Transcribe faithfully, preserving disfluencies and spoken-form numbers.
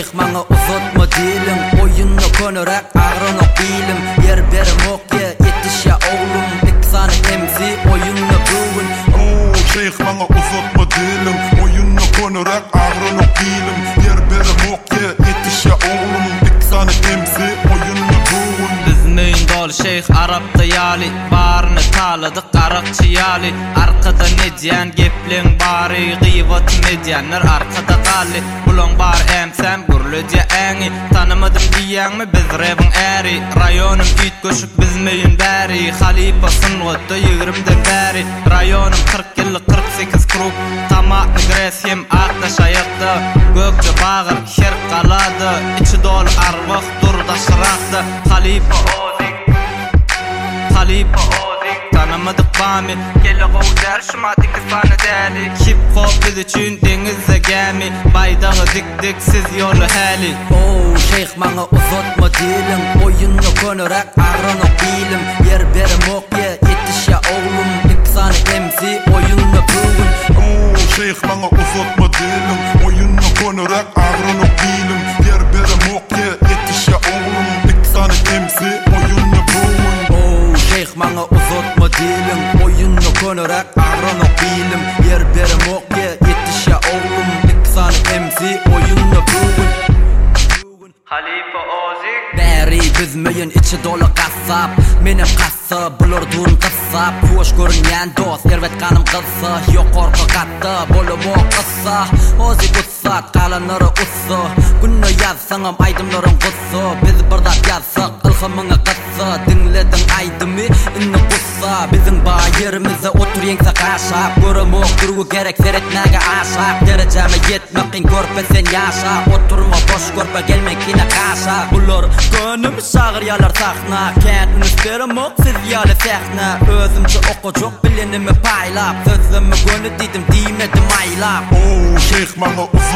şeyh maňa uzatma dilim, oyunna könörek agrana bilim, yer berim okye yetişya oğlum, iksany emzi oyunna bugün. Oo şeyh maňa uzatma dilim, oyunna könörek agrana bilim, yer berim okye yetişya oğlum, iksany emzi oyunna bugün. Bizneyin dol şeyh Arapda yali, barını taladık Araqçı yali, arkada nedyan geplen bari, gıyvat medyanlar arkada gali, bulan bar emsem gürlüdya äňi, tanımadım diýäňmi biz rebin äri, rayonum üýt göşük bizmeyin bäri, Halipa sıngatda ýigrimden bäri, rayonum kırk ýyllyk kırk sekiz kruk, tamakny gresiyem akda şaýakda, gökde bağır şer galady, içi dolu arwah durda şırakda, Halipa ozik, Halipa ozik, tanımadık bami, gele gowdar şumat iki sany däli, hip hop biz üçin deňizde gämi, baydagy dik dik siz ýolu häli. Oo şeyh maňa uzatma dilim, oyunna könörek agrana bilim, yer berim okye yetişya oğlum, iksany emzi oyunna bugün. Oo şeyh maňa uzatma dilim, oyunna könörek agrana bilim, yer berim okye yetişya oğlum, iksany emzi oyunna bugün. Oo şeyh maňa uzatma dilim, oyunna könörek agrana bilim, yer berim okye yetişya oğlum, iksany emzi oyunna bugün. Halipa ozik, Bäri bizmeyin içi dolu gassap, menem gassa bulurdun gassap, hoş görünýän dost erwet kanım gassa, ýok korku gatda bolumok gassa, ozi gussat galanary ussa, günne ýazsaňam aýdymlarym gussa, biz birda ýazsak ilhamyňa gassa, dinledin aýdymy inni gussa, biziň baýerimizde otur ýeňse gaşap, göremok durgu gerek seretmäge aşap, derejeme ýetmekin görpesen ýaşap, oturma boş görpe gelmekine gaşap, bular gönüm şagyr ýalar sahna, kentimiz beremok siz ýaly sahna, özümçe okujak bilenimi paýlap, sözümi gönü didim diýmedim aýlap. Oo şeyh maňa